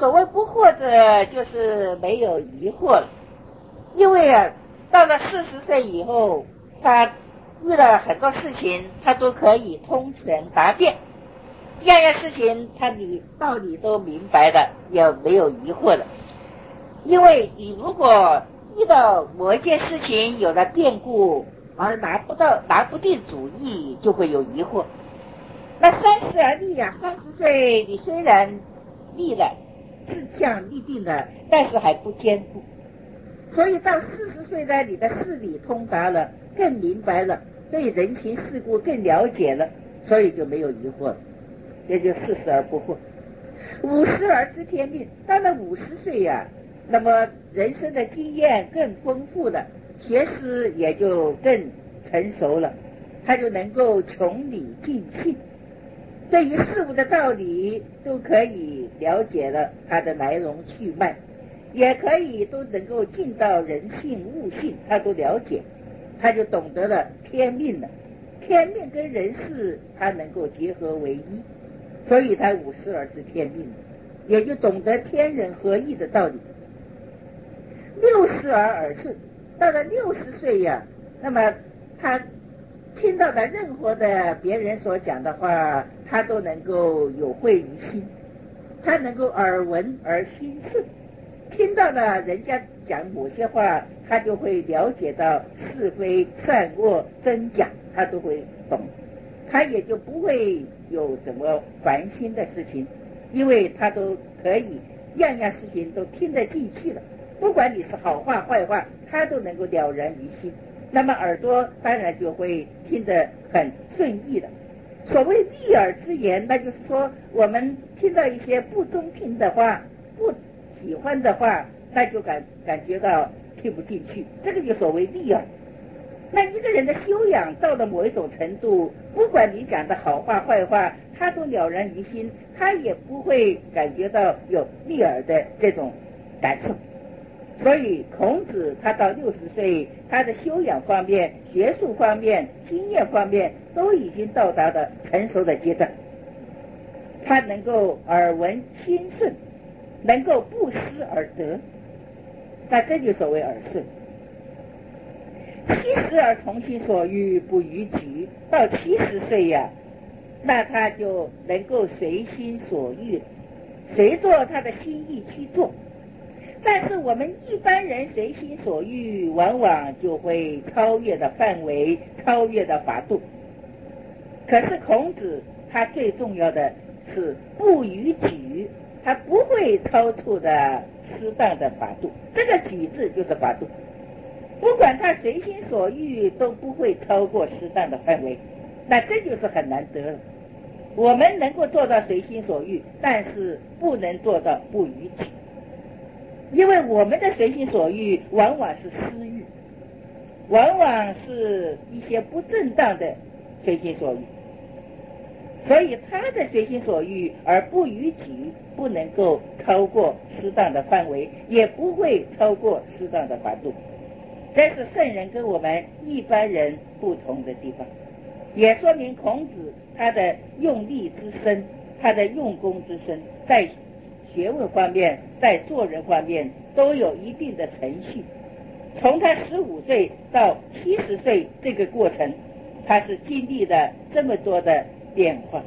所谓不惑者，就是没有疑惑了。因为到了40岁以后，他遇到很多事情，他都可以通权达变，样样事情他你道理都明白的，也没有疑惑的。因为你如果遇到某一件事情有了变故而拿不定主意，就会有疑惑。那30而立30岁你虽然立了志向立定了，但是还不坚固。所以到40岁呢，你的事理通达了，更明白了，对人情世故更了解了，所以就没有疑惑了，也就40而不惑。50而知天命，到了50岁那么人生的经验更丰富了，学识也就更成熟了，他就能够穷理尽性，对于事物的道理都可以了解了它的来龙去脉，也可以都能够进到人性物性，他都了解，他就懂得了天命了。天命跟人事他能够结合为一，所以他50而知天命，也就懂得天人合一的道理。60而耳顺，到了60岁那么他听到的任何的别人所讲的话，他都能够有会于心，他能够耳闻而心顺，听到了人家讲某些话，他就会了解到是非善恶真假，他都会懂，他也就不会有什么烦心的事情，因为他都可以样样事情都听得进去了，不管你是好话坏话，他都能够了然于心。那么耳朵当然就会听得很顺意了。所谓利耳之言，那就是说我们听到一些不中听的话，不喜欢的话，那就感觉到听不进去，这个就所谓利耳。那一个人的修养到了某一种程度，不管你讲的好话坏话，他都了然于心，他也不会感觉到有利耳的这种感受。所以孔子他到60岁，他的修养方面、学术方面、经验方面都已经到达了成熟的阶段，他能够耳闻心顺，能够不思而得，那这就所谓耳顺。70而从心所欲，不逾矩，到70岁那他就能够随心所欲了，随着他的心意去做。但是我们一般人随心所欲，往往就会超越的范围，超越的法度。可是孔子他最重要的是不逾矩，他不会超出的适当的法度，这个矩字就是法度，不管他随心所欲都不会超过适当的范围，那这就是很难得了。我们能够做到随心所欲，但是不能做到不逾矩，因为我们的随心所欲往往是私欲，往往是一些不正当的随心所欲，所以他的随心所欲而不逾矩，不能够超过适当的范围，也不会超过适当的法度。这是圣人跟我们一般人不同的地方，也说明孔子他的用力之深，他的用功之深，在学问方面，在做人方面都有一定的程序。从他15岁到70岁这个过程，他是经历了这么多的变化，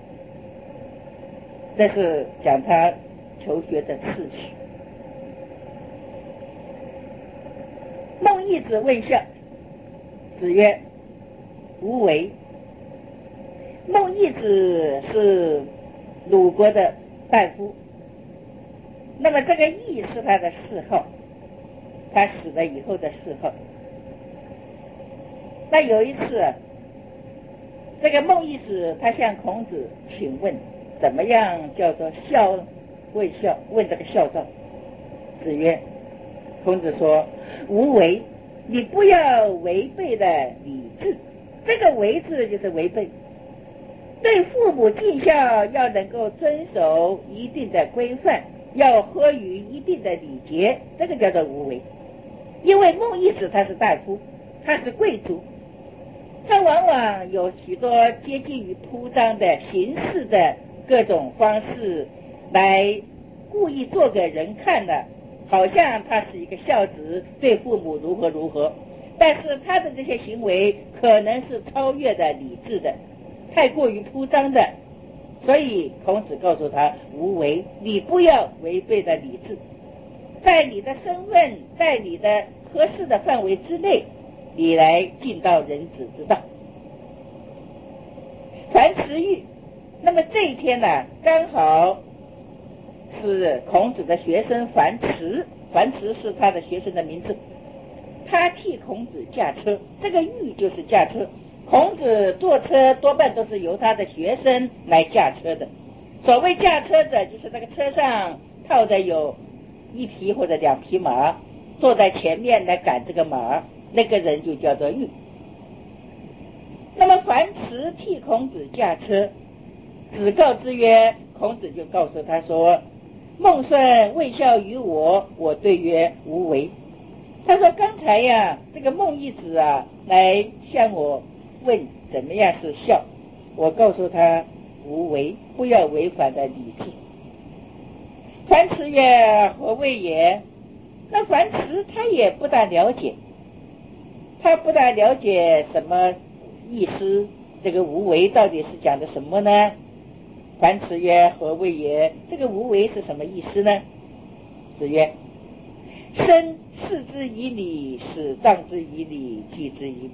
这是讲他求学的次序。孟懿子问孝，子曰：无为。孟懿子是鲁国的大夫，那么这个懿是他的谥号，他死了以后的谥号。那有一次这个孟懿子他向孔子请问，怎么样叫做孝？问孝，问这个孝道。子曰，孔子说，无为，你不要违背了礼制。这个违字就是违背，对父母尽孝要能够遵守一定的规范，要合于一定的礼节，这个叫做无为。因为孟懿子他是大夫，他是贵族，他往往有许多接近于铺张的形式的各种方式来故意做给人看的，好像他是一个孝子，对父母如何如何，但是他的这些行为可能是超越的理智的，太过于铺张的，所以孔子告诉他无为，你不要违背的理智，在你的身份，在你的合适的范围之内，你来尽到人子之道。樊迟玉，那么这一天呢，刚好是孔子的学生樊迟，樊迟是他的学生的名字，他替孔子驾车，这个御就是驾车，孔子坐车多半都是由他的学生来驾车的。所谓驾车者，就是那个车上套着有一匹或者两匹马，坐在前面来赶这个马，那个人就叫做御。那么樊迟替孔子驾车，子告之曰，孔子就告诉他说，孟孙问孝于我，我对曰无为。他说刚才呀，这个孟懿子啊来向我问怎么样是孝，我告诉他无为，不要违反的理智。樊迟曰何谓也？那樊迟他也不大了解，他不大了解什么意思，这个无为到底是讲的什么呢？樊迟曰何谓也？这个无为是什么意思呢？子曰，生视之以礼，死葬之以礼，祭之以礼。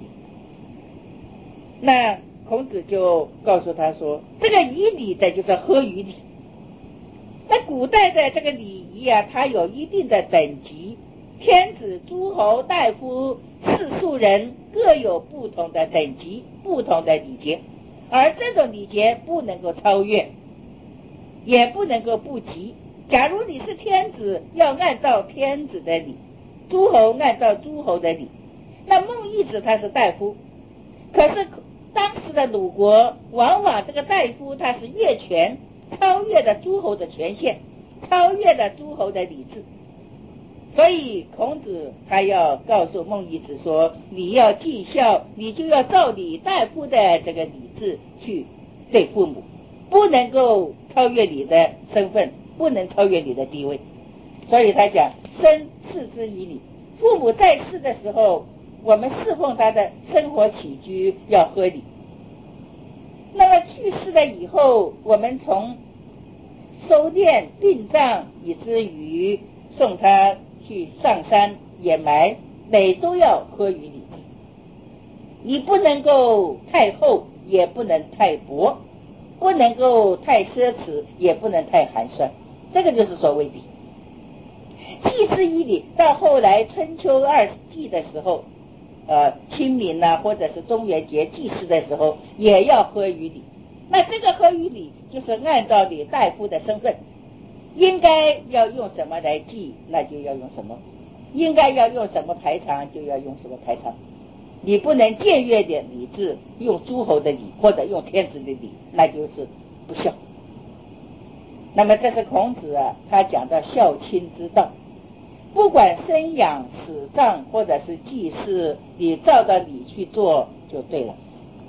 那孔子就告诉他说，这个以礼的就是合于礼。那古代的这个礼仪啊，它有一定的等级，天子、诸侯、大夫、士庶人各有不同的等级，不同的礼节，而这种礼节不能够超越，也不能够不及。假如你是天子，要按照天子的礼，诸侯按照诸侯的礼。那孟懿子他是大夫，可是当时的鲁国往往这个大夫他是越权，超越了诸侯的权限，超越了诸侯的理智。所以孔子他要告诉孟懿子说，你要尽孝，你就要照你大夫的这个理智去对父母，不能够超越你的身份，不能超越你的地位。所以他讲生视之以礼，父母在世的时候，我们侍奉他的生活起居要合理。那么去世了以后，我们从收敛殡葬以至于送他去上山掩埋，哪都要合于礼。你不能够太厚，也不能太薄，不能够太奢侈，也不能太寒酸，这个就是所谓礼。祭之以礼，到后来春秋二祭的时候，清明啊，或者是中元节祭祀的时候，也要合于礼。那这个合于礼，就是按照你大夫的身份，应该要用什么来祭，那就要用什么；应该要用什么排场，就要用什么排场。你不能僭越的礼制，用诸侯的礼或者用天子的礼，那就是不孝。那么这是孔子啊，他讲到孝亲之道。不管生养死葬或者是祭祀，你照着礼去做就对了。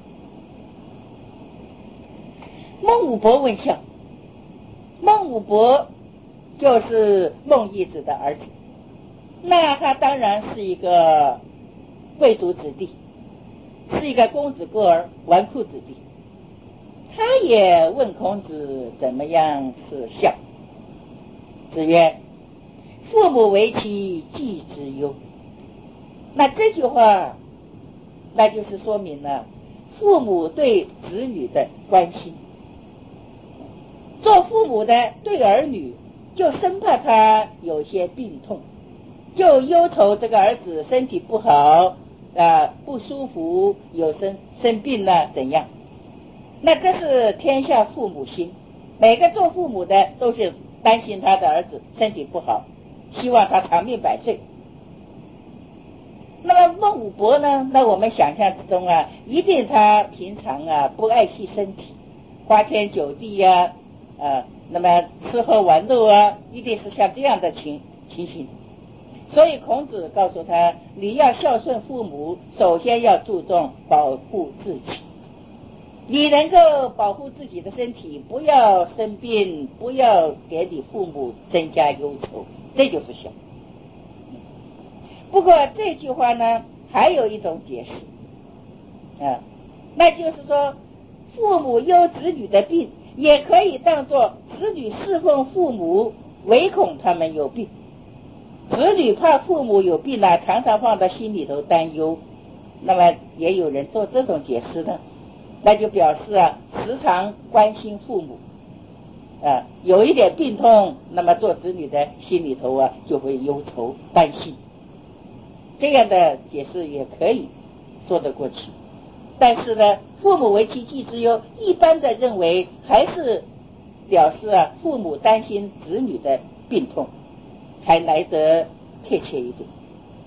孟武伯问孝，孟武伯就是孟懿子的儿子，那他当然是一个贵族子弟，是一个公子哥儿，纨绔子弟。他也问孔子怎么样是孝。子曰，父母为其祭之忧。那这句话那就是说明了父母对子女的关心。做父母的对儿女就生怕他有些病痛，就忧愁这个儿子身体不好不舒服，有生病了怎样。那这是天下父母心，每个做父母的都是担心他的儿子身体不好，希望他长命百岁。那么孟武伯呢，那我们想象之中啊，一定他平常不爱惜身体，花天酒地那么吃喝玩乐一定是像这样的情形。所以孔子告诉他，你要孝顺父母，首先要注重保护自己。 你能够保护自己的身体，不要生病，不要给你父母增加忧愁，这就是孝。不过这句话呢，还有一种解释那就是说，父母忧子女的病，也可以当作子女侍奉父母，唯恐他们有病。子女怕父母有病常常放在心里头担忧，那么也有人做这种解释呢，那就表示时常关心父母有一点病痛，那么做子女的心里头就会忧愁担心，这样的解释也可以说得过去。但是呢，父母为其祭之忧，一般的认为还是表示父母担心子女的病痛，还来得贴切一点。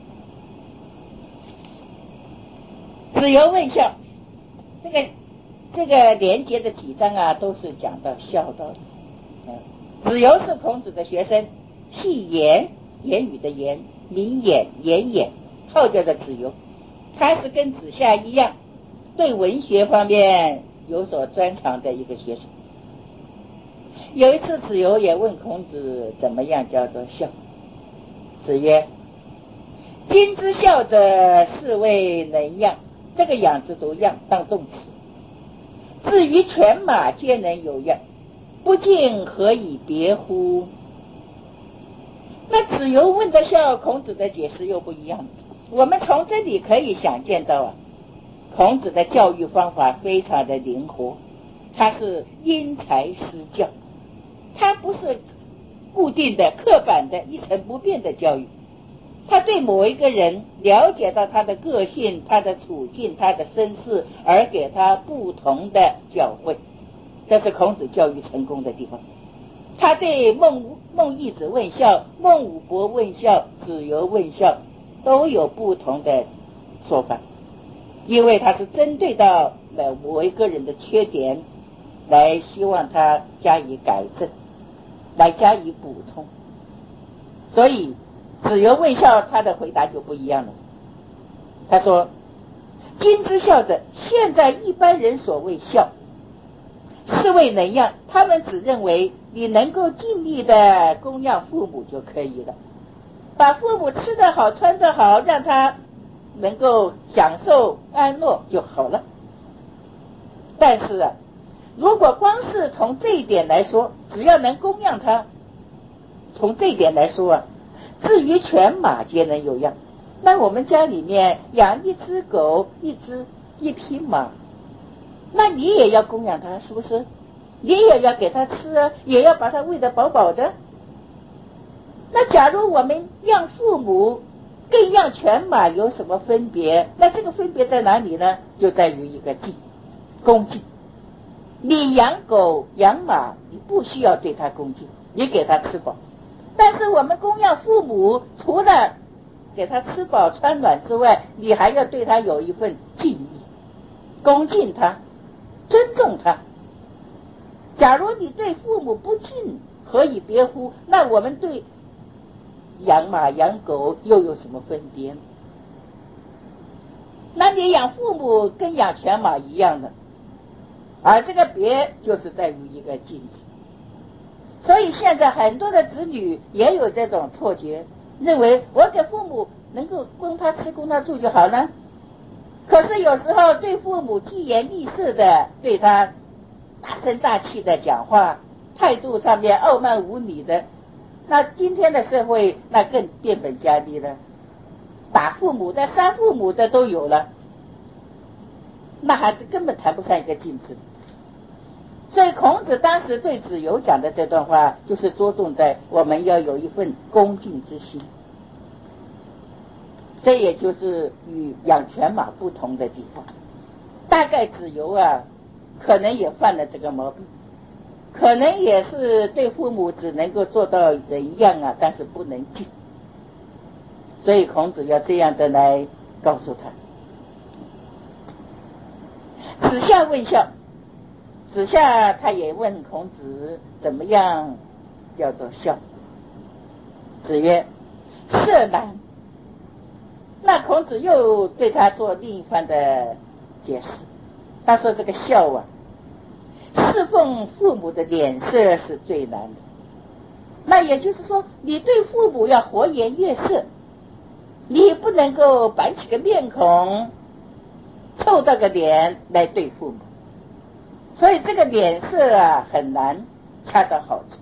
子游问孝，这个连接的几章都是讲到孝道的。子游是孔子的学生，系言语的言，名言言，号叫的子游。他是跟子夏一样，对文学方面有所专长的一个学生。有一次子游也问孔子怎么样叫做孝，子曰：今之孝者，是谓能养。这个养字读样当动词。至于犬马皆能有样，不敬何以别乎？那子游问的孝，孔子的解释又不一样。我们从这里可以想见到孔子的教育方法非常的灵活，他是因材施教，他不是固定的刻板的一成不变的教育，他对某一个人了解到他的个性，他的处境，他的身世，而给他不同的教诲，这是孔子教育成功的地方。他对孟懿子问孝，孟武伯问孝，子游问孝，都有不同的说法，因为他是针对到某一个人的缺点，来希望他加以改正，来加以补充。所以子游问孝，他的回答就不一样了。他说：今之孝者，现在一般人所谓孝，是谓能养。他们只认为你能够尽力的供养父母就可以了，把父母吃得好穿得好，让他能够享受安乐就好了。但是如果光是从这一点来说，只要能供养他，从这一点来说至于犬马皆能有样。那我们家里面养一只狗，一匹马，那你也要供养它，是不是？你也要给它吃也要把它喂得饱饱的。那假如我们养父母跟养犬马有什么分别？那这个分别在哪里呢？就在于一个敬，恭敬。你养狗养马，你不需要对它恭敬，你给它吃饱。但是我们供养父母，除了给他吃饱穿暖之外，你还要对他有一份敬意，恭敬他，尊重他。假如你对父母不敬，何以别乎？那我们对养马养狗又有什么分别呢？那你养父母跟养犬马一样的，而这个别就是在于一个敬字。所以现在很多的子女也有这种错觉，认为我给父母能够供他吃供他住就好了。可是有时候对父母疾言厉色的，对他大声大气的讲话，态度上面傲慢无礼的，那今天的社会那更变本加厉了，打父母的杀父母的都有了，那还根本谈不上一个敬字。所以孔子当时对子游讲的这段话，就是着重在我们要有一份恭敬之心，这也就是与养犬马不同的地方。大概子游可能也犯了这个毛病，可能也是对父母只能够做到人样但是不能敬。所以孔子要这样的来告诉他。子夏问孝，子夏他也问孔子怎么样叫做孝。子曰：射难。那孔子又对他做另一番的解释。 他说这个孝啊，侍奉父母的脸色是最难的。那也就是说，你对父母要和颜悦色，你不能够板起个面孔，臭到个脸来对父母。所以这个脸色啊很难恰到好处。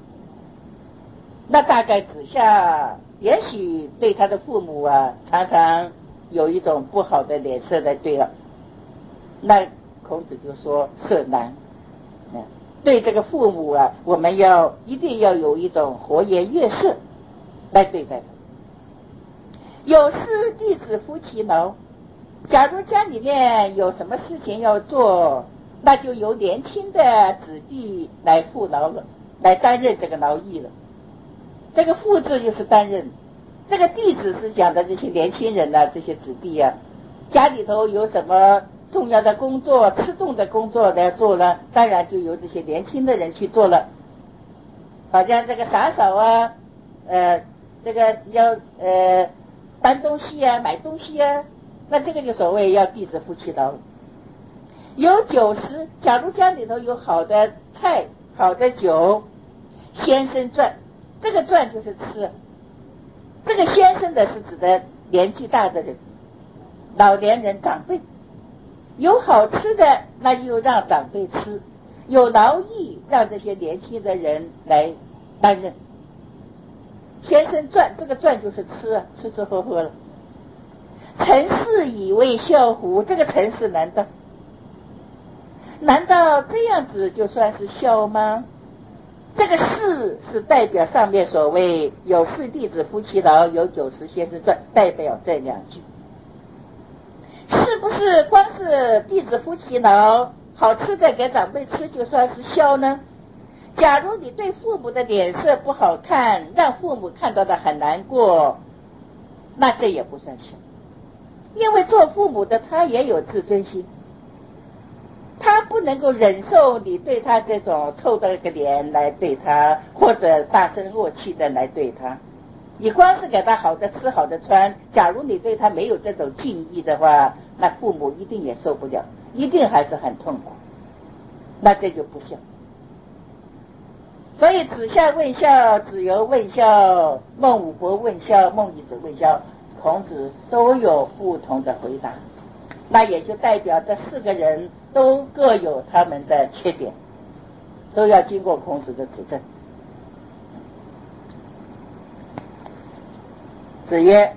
那大概子夏也许对他的父母啊常常有一种不好的脸色来对了。那孔子就说色难，对这个父母啊，我们一定要有一种和颜悦色来对待他。有事弟子夫其劳，假如家里面有什么事情要做，那就由年轻的子弟来负劳了，来担任这个劳役了。这个父字就是担任，这个弟子是讲的这些年轻人啊，这些子弟啊，家里头有什么重要的工作、吃重的工作来做了，当然就由这些年轻的人去做了。好像这个洒扫啊，这个要搬东西啊、买东西啊，那这个就所谓要弟子夫其劳。有酒食，假如家里头有好的菜、好的酒，先生馔，这个馔就是吃。这个先生的是指的年纪大的人，老年人、长辈。有好吃的，那就让长辈吃；有劳役，让这些年轻的人来担任。先生馔，这个馔就是吃啊，吃吃喝喝了。陈氏以为孝乎？这个陈氏难道这样子就算是孝吗？这个士是代表上面所谓有事弟子夫其劳，有酒食先生馔，代表这两句。是不是光是弟子夫其劳，好吃的给长辈吃就算是孝呢？假如你对父母的脸色不好看，让父母看到的很难过，那这也不算孝。因为做父母的他也有自尊心，他不能够忍受你对他这种臭到一个脸来对他，或者大声弱气的来对他。你光是给他好的吃好的穿，假如你对他没有这种敬意的话，那父母一定也受不了，一定还是很痛苦，那这就不孝。所以子夏问孝，子游问孝，孟武伯问孝，孟乙子问孝，孔子都有不同的回答。那也就代表这四个人都各有他们的缺点，都要经过孔子的指正。子曰：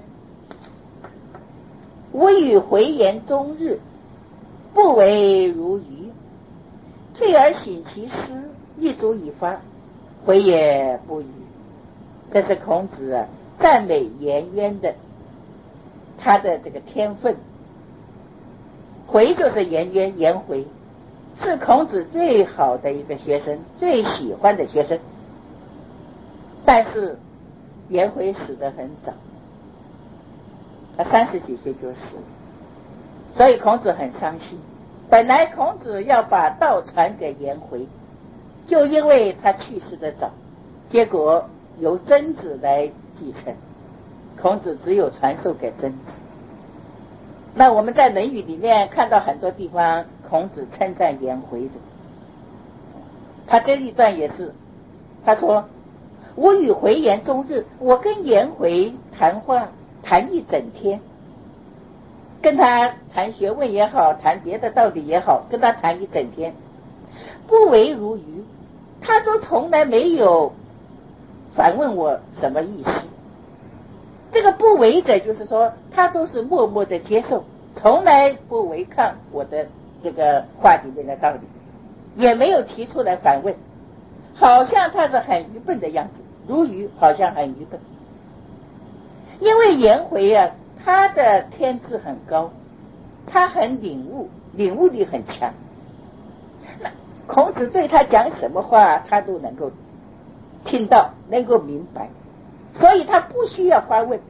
吾与回言终日，不为如愚。退而省其师，一足以发，回也不愚。这是孔子啊赞美颜渊的他的这个天分。回就是颜渊，颜回是孔子最好的一个学生，最喜欢的学生。但是颜回死得很早，他30几岁就死了，所以孔子很伤心。本来孔子要把道传给颜回，就因为他去世的早，结果由曾子来继承，孔子只有传授给曾子。那我们在《论语》里面看到很多地方孔子称赞颜回的，他这一段也是，他说：吾与回言终日，我跟颜回谈话谈一整天，跟他谈学问也好，谈别的道理也好，跟他谈一整天，不为如愚，他都从来没有反问我什么意思。这个不为者就是说他都是默默的接受，从来不违抗我的这个话里面的道理，也没有提出来反问，好像他是很愚笨的样子，如愚，好像很愚笨。因为颜回啊，他的天资很高，他很领悟力很强，那孔子对他讲什么话他都能够听到，能够明白，所以他不需要发问。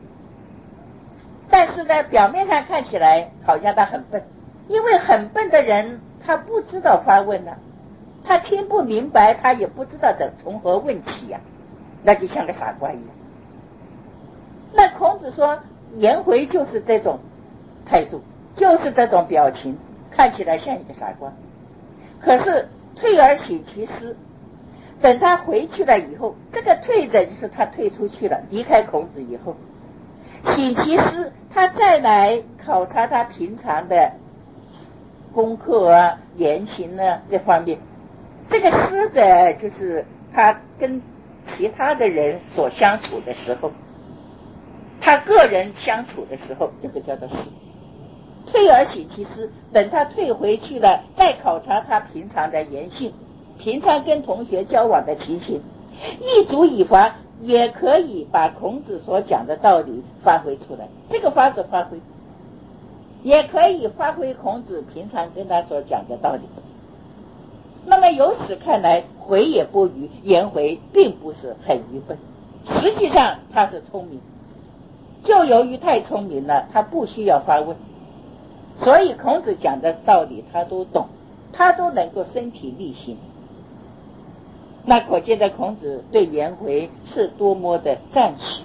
但是呢，表面上看起来好像他很笨，因为很笨的人他不知道发问啊，他听不明白，他也不知道从何问起呀，那就像个傻瓜一样。那孔子说颜回就是这种态度，就是这种表情， 看起来像一个傻瓜。可是退而省其思，等他回去了以后，这个退着就是他退出去了，离开孔子以后，省其思，他再来考察他平常的功课啊、言行啊这方面。这个思者就是他跟其他的人所相处的时候，他个人相处的时候，这个叫做思。退而省其思，等他退回去了，再考察他平常的言行，平常跟同学交往的情形，一足以发，也可以把孔子所讲的道理发挥出来。这个发是发挥，也可以发挥孔子平常跟他所讲的道理。那么由此看来，回也不愚，颜回并不是很愚笨，实际上他是聪明，就由于太聪明了，他不需要发问，所以孔子讲的道理他都懂，他都能够身体力行。那可见的孔子对颜回是多么的赞许。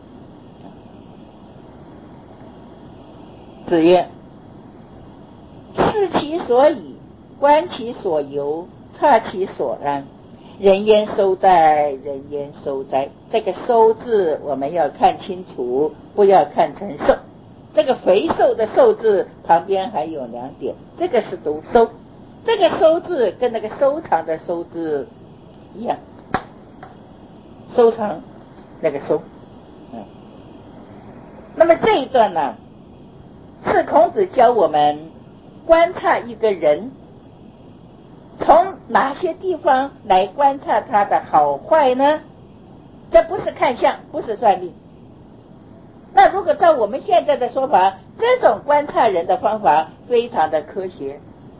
子曰：视其所以，观其所由，察其所安，人焉收哉，人焉收哉。这个收字我们要看清楚，不要看成瘦。这个肥瘦的瘦字旁边还有两点，这个是读收，这个收字跟那个收藏的收字一样，收藏那个收。那么这一段呢，是孔子教我们观察一个人，从哪些地方来观察他的好坏呢？这不是看相，不是算命。那如果照我们现在的说法，这种观察人的方法非常的科学，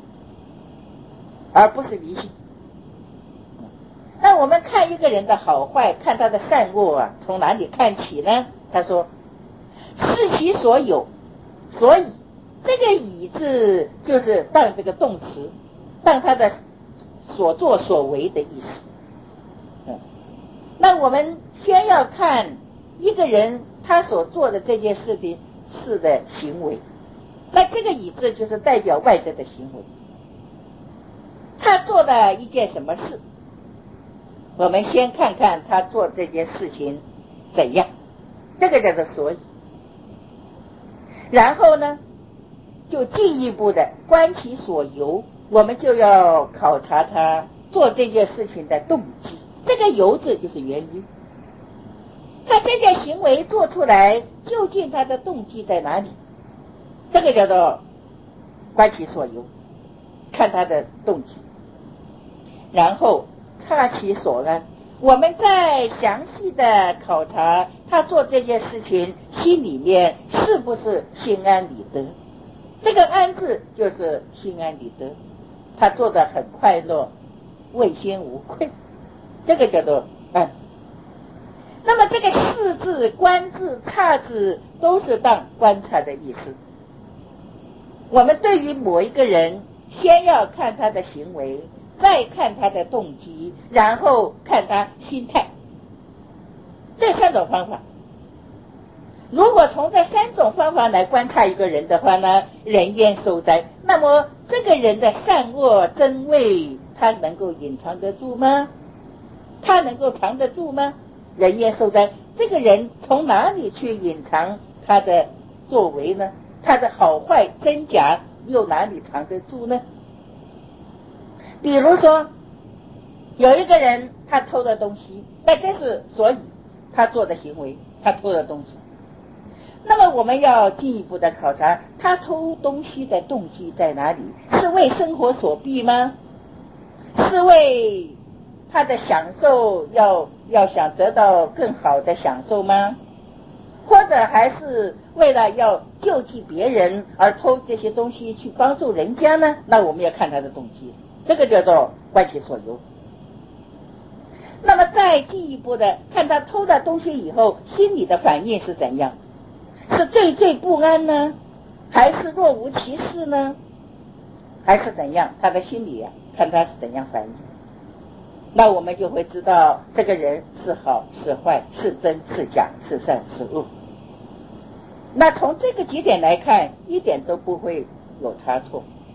而不是迷信。那我们看一个人的好坏，看他的善恶啊，从哪里看起呢？他说：视其所有，所以这个以字就是当这个动词，当他的所作所为的意思。那我们先要看一个人他所做的这件事的行为，那这个以字就是代表外在的行为，他做了一件什么事，我们先看看他做这件事情怎样，这个叫做所以。然后呢，就进一步的观其所由，我们就要考察他做这件事情的动机。这个由字就是原因，他这件行为做出来，究竟他的动机在哪里？这个叫做观其所由，看他的动机。然后察其所安，我们再详细的考察他做这件事情心里面是不是心安理得。这个安字就是心安理得，他做得很快乐，问心无愧，这个叫做安。那么这个视字、观字、察字都是当观察的意思。我们对于某一个人，先要看他的行为，再看他的动机，然后看他心态，这三种方法。如果从这三种方法来观察一个人的话呢，人焉收哉？那么这个人的善恶真伪，他能够隐藏得住吗？他能够藏得住吗？人焉收哉？这个人从哪里去隐藏他的作为呢？他的好坏真假又哪里藏得住呢？比如说有一个人他偷了东西，那这是所以他做的行为，他偷了东西。那么我们要进一步的考察他偷东西的动机在哪里，是为生活所逼吗？是为他的享受要想得到更好的享受吗？或者还是为了要救济别人而偷这些东西去帮助人家呢？那我们要看他的动机，这个叫做观其所由。那么再进一步的看他偷了东西以后心里的反应是怎样，是惴惴不安呢，还是若无其事呢，还是怎样？他的心里看他是怎样反应，那我们就会知道这个人是好是坏，是真是假，是善是恶。那从这个几点来看，一点都不会有差错。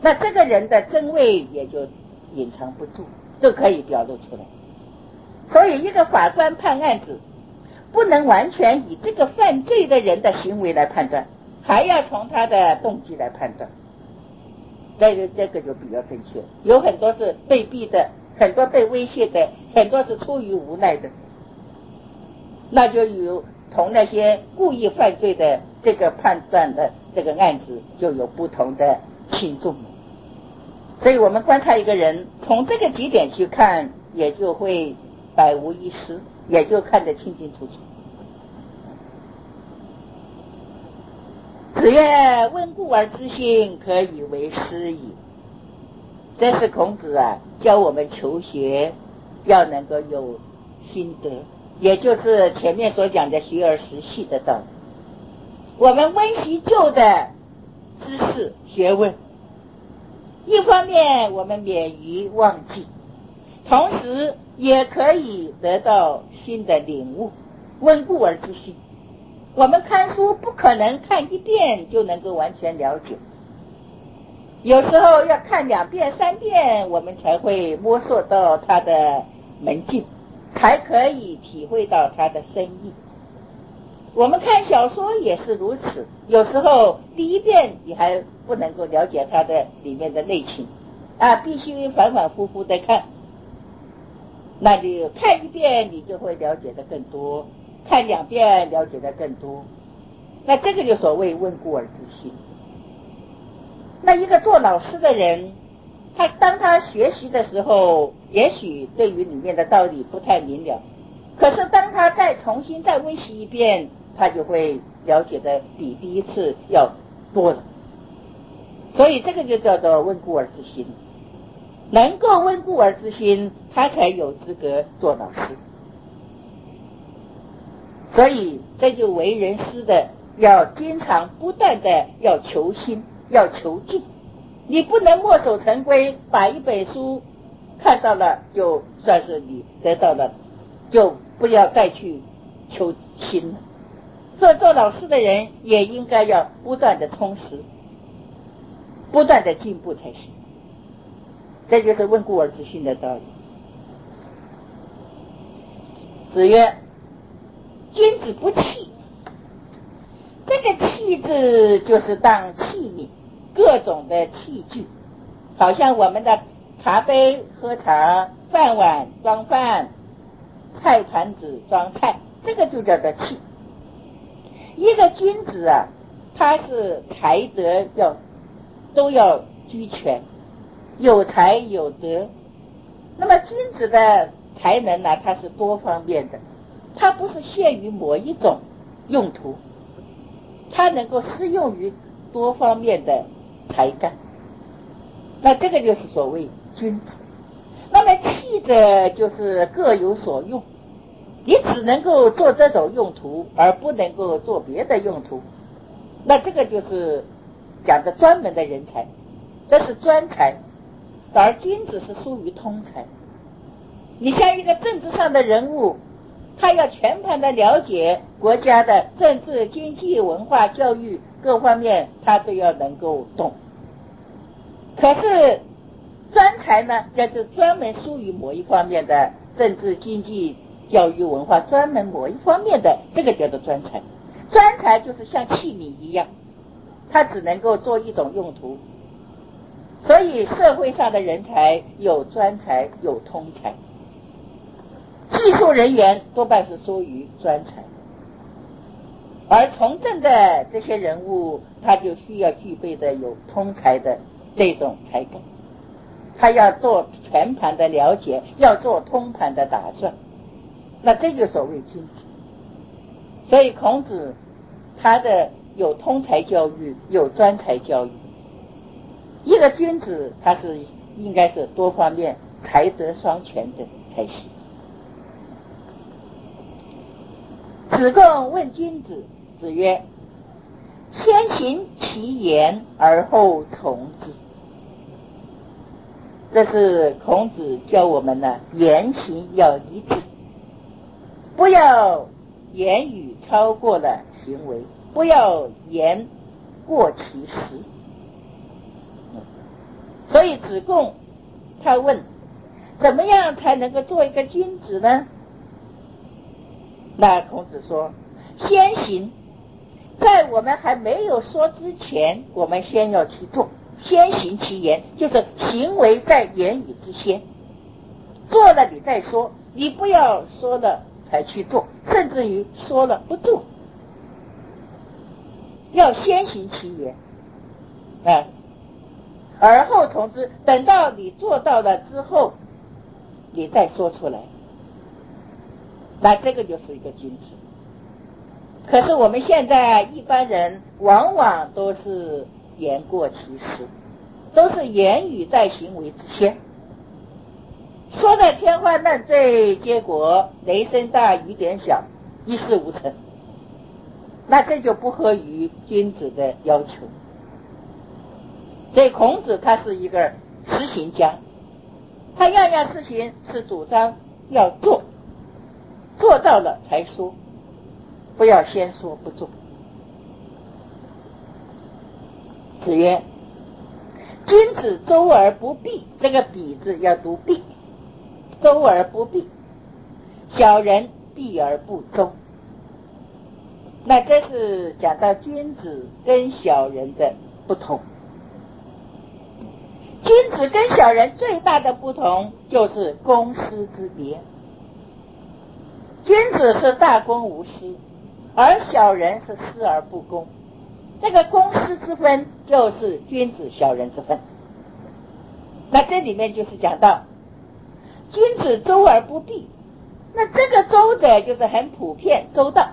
那这个人的真伪也就隐藏不住，都可以表露出来。所以一个法官判案子不能完全以这个犯罪的人的行为来判断，还要从他的动机来判断。这个就比较正确，有很多是被逼的，很多被威胁的，很多是出于无奈的，那就有同那些故意犯罪的这个判断的这个案子就有不同的轻重。所以我们观察一个人，从这个几点去看，也就会百无一失，也就看得清清楚楚。子曰：温故而知新，可以为师矣。这是孔子教我们求学要能够有心得，也就是前面所讲的学而时习的道理。我们温习旧的知识学问，一方面我们免于忘记，同时也可以得到新的领悟。温故而知新，我们看书不可能看一遍就能够完全了解，有时候要看2遍3遍，我们才会摸索到它的门径，才可以体会到它的深意。我们看小说也是如此，有时候第一遍你还不能够了解它的里面的内情必须反反复复的看，那你看1遍你就会了解的更多，看2遍了解的更多，那这个就所谓温故而知新。那一个做老师的人，当他学习的时候，也许对于里面的道理不太明了，可是当他再重新再温习一遍，他就会了解的比第一次要多了。所以这个就叫做温故而知新，能够温故而知新，他才有资格做老师。所以这就为人师的要经常不断的要求新，要求进。你不能墨守成规，把一本书看到了就算是你得到了，就不要再去求新了。所以做老师的人也应该要不断的充实，不断的进步才行。这就是温故而知新的道理。子曰：君子不器。这个器字就是当器皿，各种的器具，好像我们的茶杯喝茶，饭碗装饭，菜盘子装菜，这个就叫做器。一个君子他是才德都要俱全，有才有德。那么君子的才能它是多方面的，它不是限于某一种用途，它能够适用于多方面的才干。那这个就是所谓君子。那么器的就是各有所用，你只能够做这种用途，而不能够做别的用途，那这个就是讲的专门的人才，这是专才。而君子是属于通才。你像一个政治上的人物，他要全盘的了解国家的政治、经济、文化、教育各方面，他都要能够懂。可是专才呢，就是专门属于某一方面的政治、经济、教育、文化，专门某一方面的，这个叫做专才。专才就是像器皿一样，他只能够做一种用途。所以社会上的人才有专才有通才，技术人员多半是属于专才，而从政的这些人物，他就需要具备的有通才的这种才干，他要做全盘的了解，要做通盘的打算，那这就所谓君子。所以孔子他的有通才教育，有专才教育。一个君子他是应该是多方面才德双全的才行。子贡问君子，子曰：先行其言而后从之。这是孔子教我们言行要一致，不要言语超过了行为，不要言过其实。 所以子贡他问，怎么样才能够做一个君子呢？那孔子说，先行，在我们还没有说之前，我们先要去做，先行其言，就是行为在言语之先，做了你再说，你不要说了才去做，甚至于说了不做，要先行其言，而后从之，等到你做到了之后，你再说出来，那这个就是一个君子。可是我们现在一般人往往都是言过其实，都是言语在行为之先，说的天花乱坠，结果雷声大雨点小，一事无成，那这就不合于君子的要求。所以孔子他是一个实行家，他样样事情是主张要做，做到了才说，不要先说不做。子曰，君子周而不避，这个避字要读避，周而不避，小人避而不周。那这是讲到君子跟小人的不同。君子跟小人最大的不同就是公私之别，君子是大公无私，而小人是私而不公，这个公私之分就是君子小人之分。那这里面就是讲到君子周而不避，那这个周者就是很普遍周到，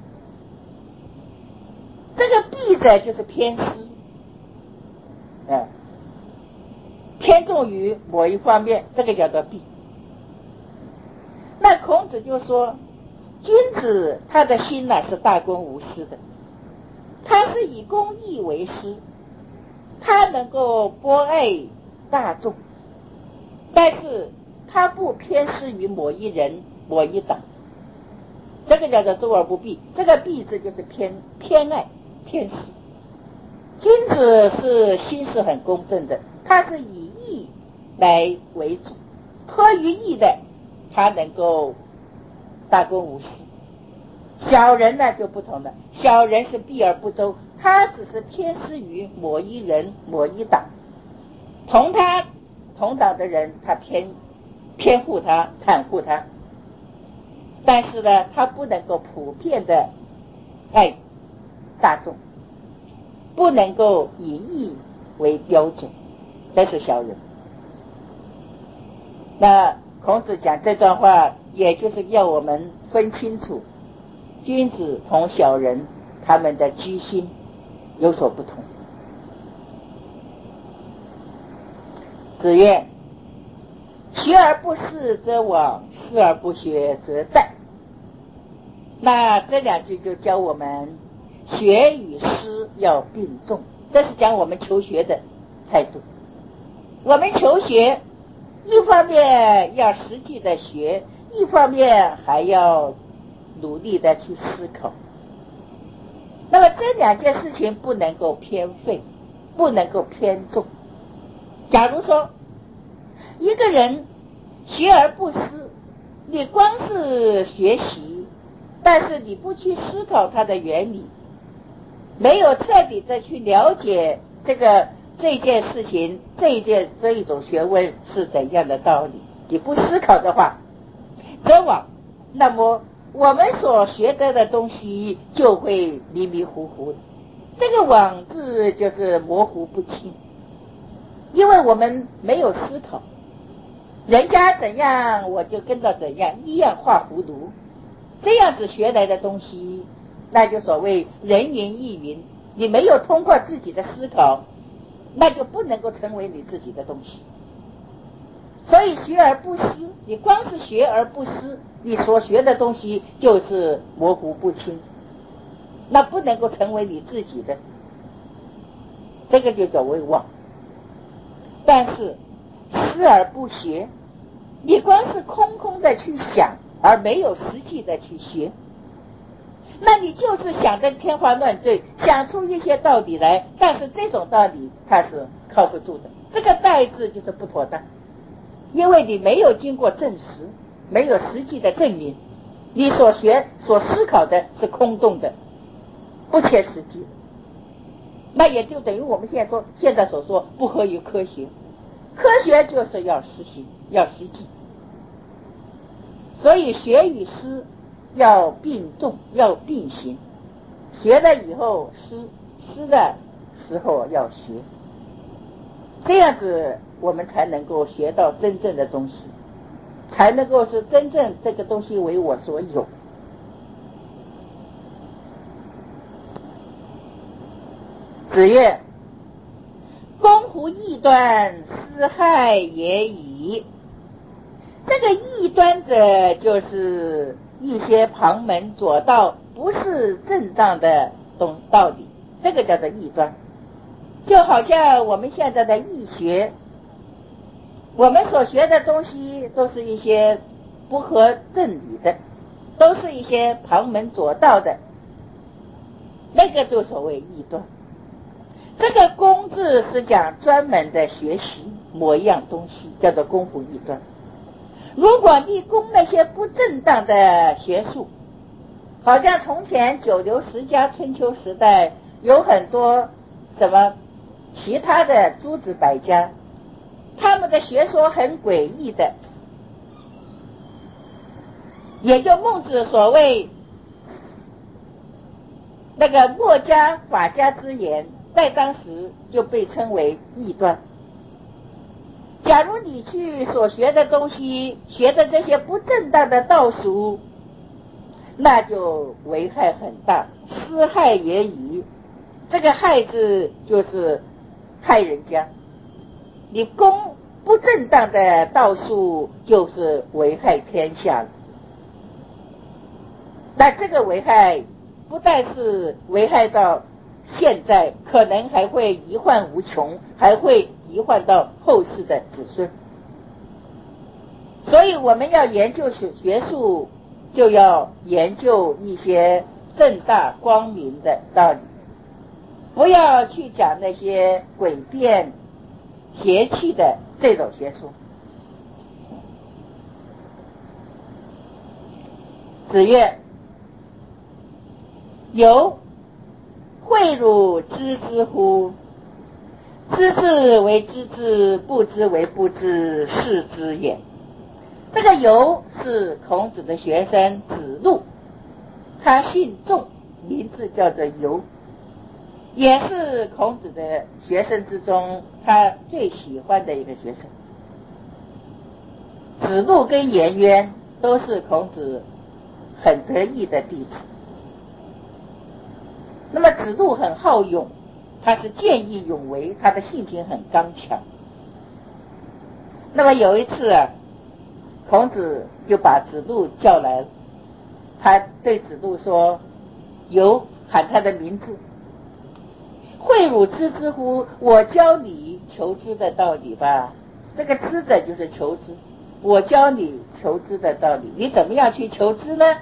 这个避者就是偏私，偏重于某一方面，这个叫做避。那孔子就说，君子他的心呢是大公无私的，他是以公义为师，他能够博爱大众，但是他不偏私于某一人某一党，这个叫做周而不避。这个避字就是偏爱偏私。君子是心是很公正的，他是以义来为主，合于义的他能够大公无私。小人呢就不同了，小人是避而不周，他只是偏私于某一人某一党，同他同党的人他偏护他袒护他，但是呢他不能够普遍的爱大众，不能够以义为标准，这是小人。那孔子讲这段话，也就是要我们分清楚君子同小人他们的居心有所不同。子曰，学而不思则罔，思而不学则殆。那这两句就教我们学与思要并重，这是讲我们求学的态度。我们求学一方面要实际的学，一方面还要努力的去思考。那么这两件事情不能够偏废，不能够偏重。假如说一个人学而不思，你光是学习，但是你不去思考它的原理，没有彻底的去了解这件事情，这一种学问是怎样的道理，你不思考的话，则罔，那么我们所学得的东西就会迷迷糊糊的。这个罔字就是模糊不清，因为我们没有思考，人家怎样我就跟到怎样，一样画葫芦，这样子学来的东西，那就所谓人云亦云，你没有通过自己的思考，那就不能够成为你自己的东西。所以学而不思，你光是学而不思，你所学的东西就是模糊不清，那不能够成为你自己的，这个就叫为妄。但是思而不学，你光是空空的去想，而没有实际的去学，那你就是想得天花乱坠，想出一些道理来，但是这种道理它是靠不住的， 这个怠字就是不妥当，因为你没有经过证实，没有实际的证明，你所学所思考的是空洞的，不切实际，那也就等于我们现在所说不合于科学。科学就是要实行，要实际，所以学与思要并重，要并行。学了以后思，思的时候要学，这样子我们才能够学到真正的东西，才能够是真正这个东西为我所有。子曰：公乎异端，斯害也已。这个异端者，就是一些旁门左道，不是正当的道理，这个叫做异端。就好像我们现在的易学，我们所学的东西都是一些不合正理的，都是一些旁门左道的，那个就所谓异端。这个公字是讲专门的学习某一样东西，叫做公乎异端。如果你攻那些不正当的学术，好像从前九流十家春秋时代有很多什么其他的诸子百家，他们的学说很诡异的，也就孟子所谓那个墨家法家之言，在当时就被称为异端。假如你去所学的东西，学的这些不正当的道术，那就危害很大，斯害也已。这个害字就是害人家，你攻不正当的道术，就是危害天下了。那这个危害不但是危害到现在，可能还会遗患无穷，还会遗患到后世的子孙。所以我们要研究学术，就要研究一些正大光明的道理，不要去讲那些诡辩邪气的这种学术。子曰：由诲汝知之乎？知之为知之，不知为不知，是知也。这个由是孔子的学生子路，他姓仲，名字叫做由，也是孔子的学生之中他最喜欢的一个学生。子路跟颜渊都是孔子很得意的弟子。那么子路很好勇，他是见义勇为，他的性情很刚强。那么有一次孔子就把子路叫来了，他对子路说：由，喊他的名字，诲汝知之乎？我教你求知的道理吧。这个知者就是求知，我教你求知的道理，你怎么样去求知呢？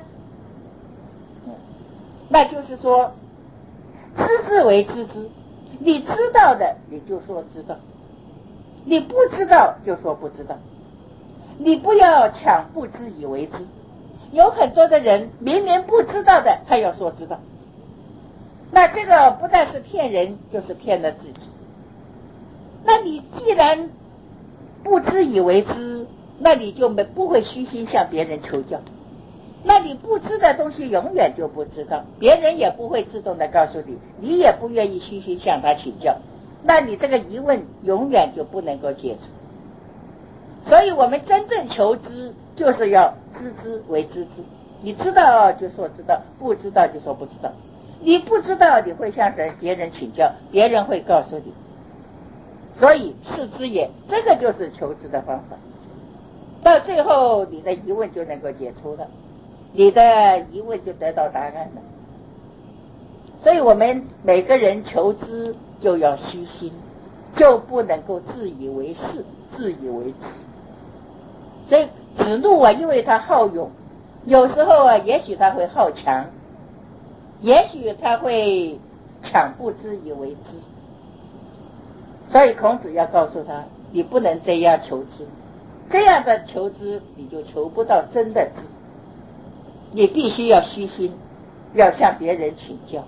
那就是说知之为知之，你知道的你就说知道，你不知道就说不知道，你不要抢不知以为知。有很多的人明明不知道的，他要说知道，那这个不但是骗人，就是骗了自己。那你既然不知以为知，那你就不会虚心向别人求教，那你不知的东西永远就不知道，别人也不会自动的告诉你，你也不愿意虚心向他请教，那你这个疑问永远就不能够解除。所以我们真正求知，就是要知之为知之，你知道就说知道，不知道就说不知道。你不知道，你会向别人请教，别人会告诉你，所以是知也，这个就是求知的方法。到最后你的疑问就能够解除了，你的疑问就得到答案了。所以我们每个人求知就要虚心，就不能够自以为是，自以为知。所以子路因为他好勇，有时候也许他会好强，也许他会抢不知以为知。 所以孔子要告诉他，你不能这样求知，这样的求知你就求不到真的知，你必须要虚心，要向别人请教。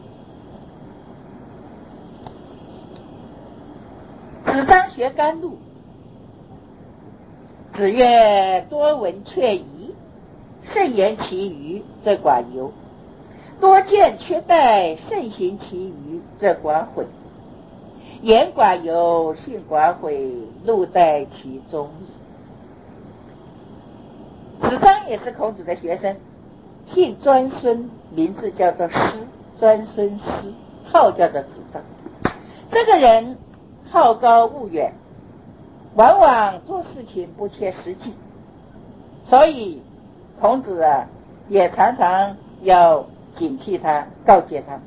子张学甘露，子曰：多闻却疑，慎言其余，则寡尤；多见却殆，慎行其余，则寡悔。言寡尤，信寡悔，路在其中矣。子张也是孔子的学生，姓专孙，名字叫做师，专孙师，号叫做子张。这个人好高骛远，往往做事情不切实际，所以孔子也常常要警惕他，告诫他。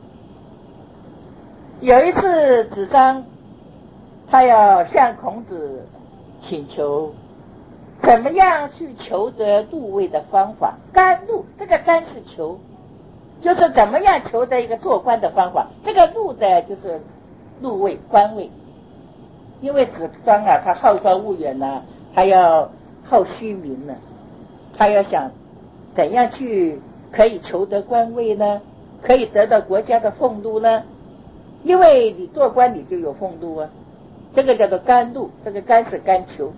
有一次子张他要向孔子请求怎么样去求得入位的方法。甘露，这个甘是求，就是怎么样求得一个做官的方法，这个入的就是入位官位。因为子张他好高骛远他要好虚名他要想怎样去可以求得官位呢，可以得到国家的俸禄呢，因为你做官你就有俸禄这个叫做甘露，这个甘是甘求。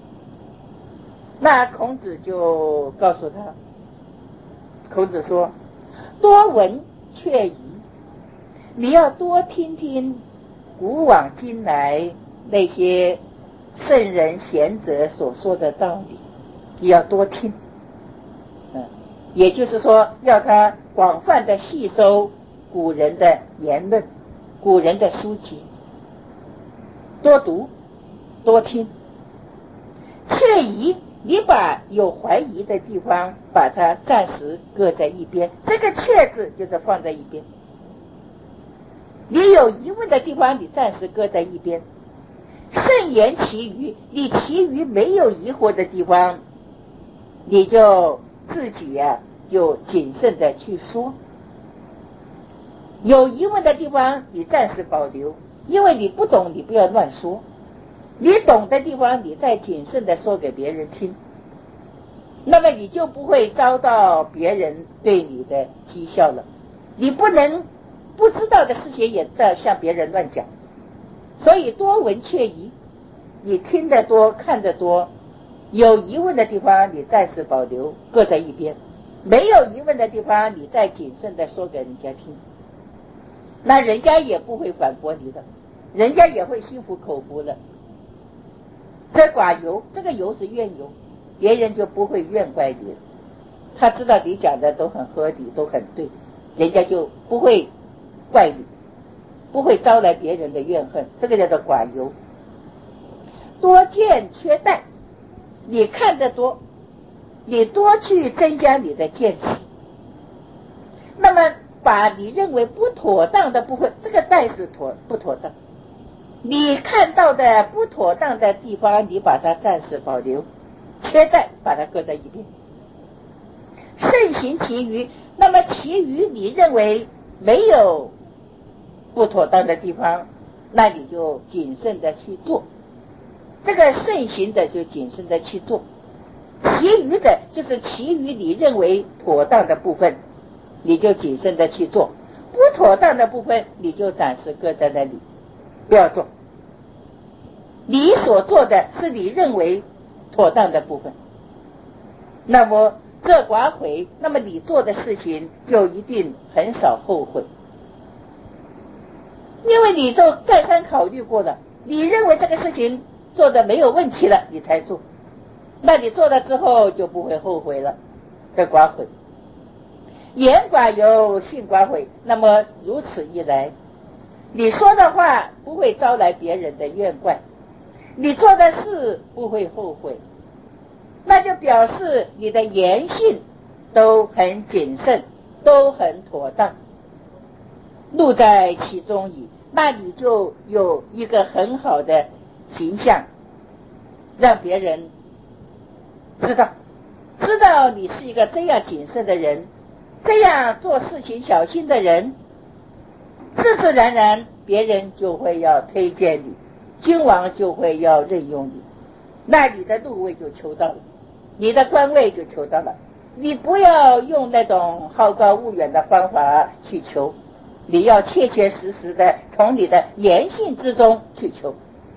那孔子就告诉他，孔子说，多闻却疑，你要多听听古往今来那些圣人贤者所说的道理，你要多听也就是说要他广泛的吸收古人的言论，古人的书籍，多读多听。却疑，你把有怀疑的地方把它暂时搁在一边，这个却字就是放在一边，你有疑问的地方你暂时搁在一边。慎言其余，你其余没有疑惑的地方，你就自己就谨慎的去说。有疑问的地方你暂时保留，因为你不懂你不要乱说，你懂的地方你再谨慎的说给别人听，那么你就不会遭到别人对你的讥笑了。你不能不知道的事情也要向别人乱讲。所以多闻却疑，你听得多看得多，有疑问的地方你暂时保留搁在一边，没有疑问的地方你再谨慎的说给人家听，那人家也不会反驳你的，人家也会心服口服了。这寡尤，这个尤是怨尤，别人就不会怨怪你，他知道你讲的都很合理都很对，人家就不会怪你，不会招来别人的怨恨，这个叫做寡尤。多见却殆，你看得多，你多去增加你的见识，那么把你认为不妥当的部分，这个殆是不妥当，你看到的不妥当的地方你把它暂时保留，却殆把它搁在一边。慎行其余，那么其余你认为没有不妥当的地方，那你就谨慎的去做，这个慎行的就谨慎的去做，其余的就是其余你认为妥当的部分你就谨慎的去做，不妥当的部分你就暂时搁在那里不要做。你所做的是你认为妥当的部分，那么这寡悔，那么你做的事情就一定很少后悔，因为你都再三考虑过了，你认为这个事情做的没有问题了你才做，那你做了之后就不会后悔了，这寡悔。言寡尤，信寡悔，那么如此一来，你说的话不会招来别人的怨怪，你做的事不会后悔，那就表示你的言行都很谨慎，都很妥当，路在其中矣，那你就有一个很好的形象，让别人知道你是一个这样谨慎的人，这样做事情小心的人，自自然然别人就会要推荐你，君王就会要任用你，那你的禄位就求到了，你的官位就求到了。你不要用那种好高骛远的方法去求，你要切切实实的从你的言行之中去求。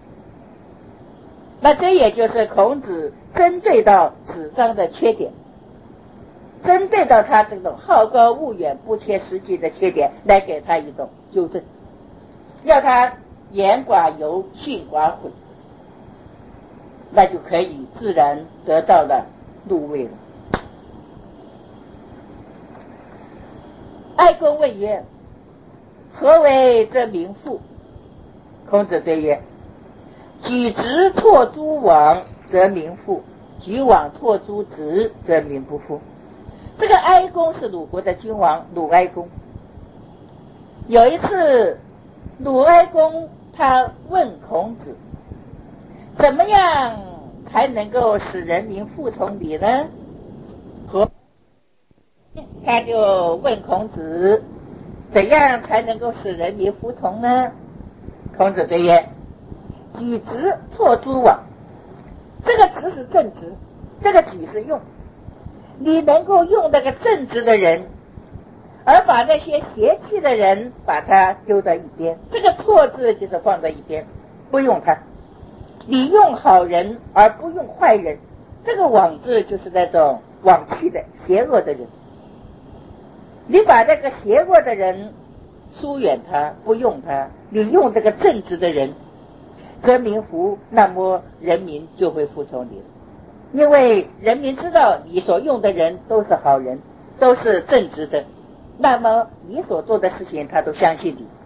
那这也就是孔子针对到子张的缺点，针对到他这种好高骛远不切实际的缺点来给他一种纠正，要他言寡尤，训寡悔，那就可以自然得到了禄位了。哀公问曰：何为则民富？孔子对曰：举直错诸枉，则民富；举枉错诸直，则民不富。这个哀公是鲁国的君王鲁哀公。有一次，鲁哀公他问孔子，怎么样才能够使人民服从你呢？他就问孔子，怎样才能够使人民服从呢？孔子对曰：举直错诸枉。这个直是正直，这个举是用，你能够用那个正直的人，而把那些邪气的人把他丢在一边，这个错字就是放在一边，不用他。你用好人而不用坏人，这个枉字就是那种枉气的邪恶的人，你把这个邪恶的人疏远他，不用他，你用这个正直的人，则民服，那么人民就会服从你，因为人民知道你所用的人都是好人，都是正直的，那么你所做的事情他都相信你，